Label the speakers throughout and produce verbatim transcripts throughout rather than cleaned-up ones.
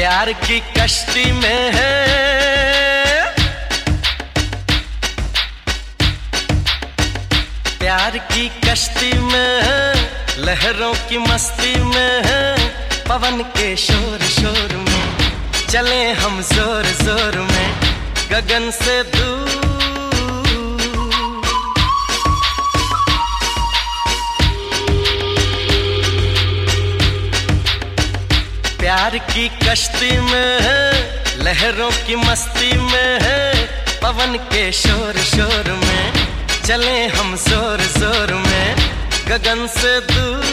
Speaker 1: प्यार की कश्ती में है, प्यार की कश्ती में है, लहरों की मस्ती में है, पवन के शोर शोर में चले हम जोर जोर में गगन से दूर। प्यार की कश्ती में है, लहरों की मस्ती में है, पवन के शोर शोर में चले हम जोर जोर में गगन से दूर।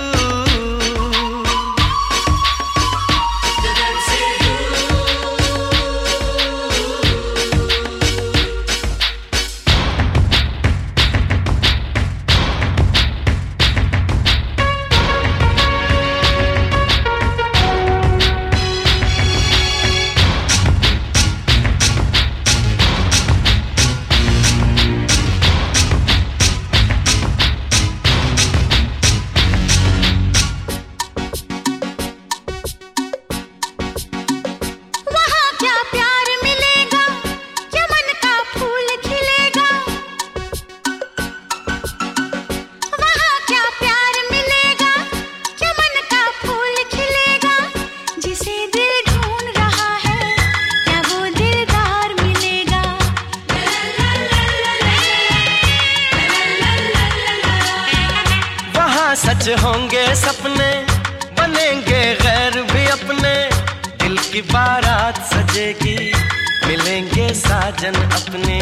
Speaker 1: सच होंगे सपने, बनेंगे गैर भी अपने, दिल की बारात सजेगी, मिलेंगे साजन अपने।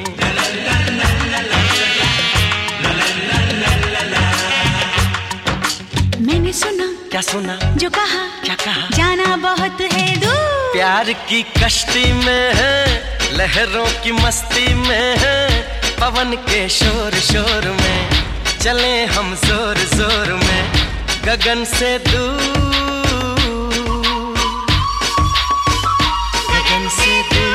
Speaker 2: मैंने सुना,
Speaker 1: क्या सुना,
Speaker 2: जो कहा,
Speaker 1: क्या कहा,
Speaker 2: जाना बहुत है दूर।
Speaker 1: प्यार की कश्ती में है, लहरों की मस्ती में है, पवन के शोर शोर में चले हम जोर जोर में गगन से दूर, गगन से दूर।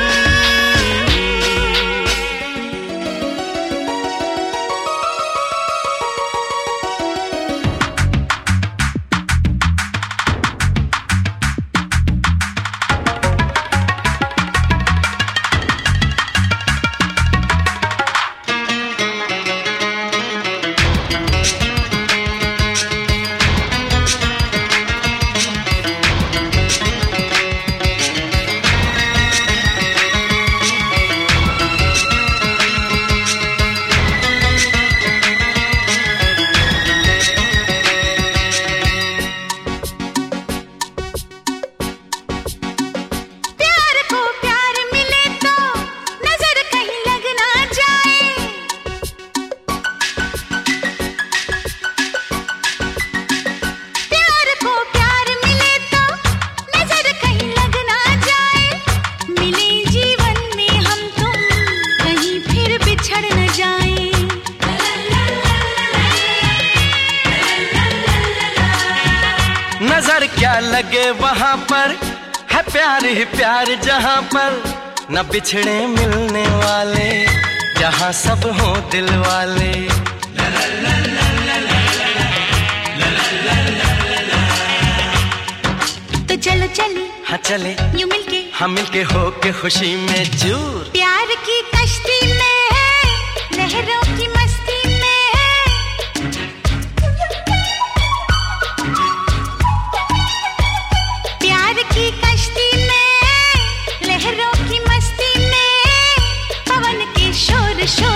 Speaker 1: नजर क्या लगे वहाँ पर, है प्यार ही प्यार जहाँ पर, न बिछड़े मिलने वाले, जहाँ सब हो दिल वाले।
Speaker 2: तो चलो चले,
Speaker 1: हाँ चले,
Speaker 2: यूं मिलके,
Speaker 1: हम मिलके हो के खुशी में चूर।
Speaker 2: प्यार की कश्ती में है, लहरों की मस्ती में है, प्यार की कश्ती में है, लहरों की मस्ती में, पवन के शोर शोर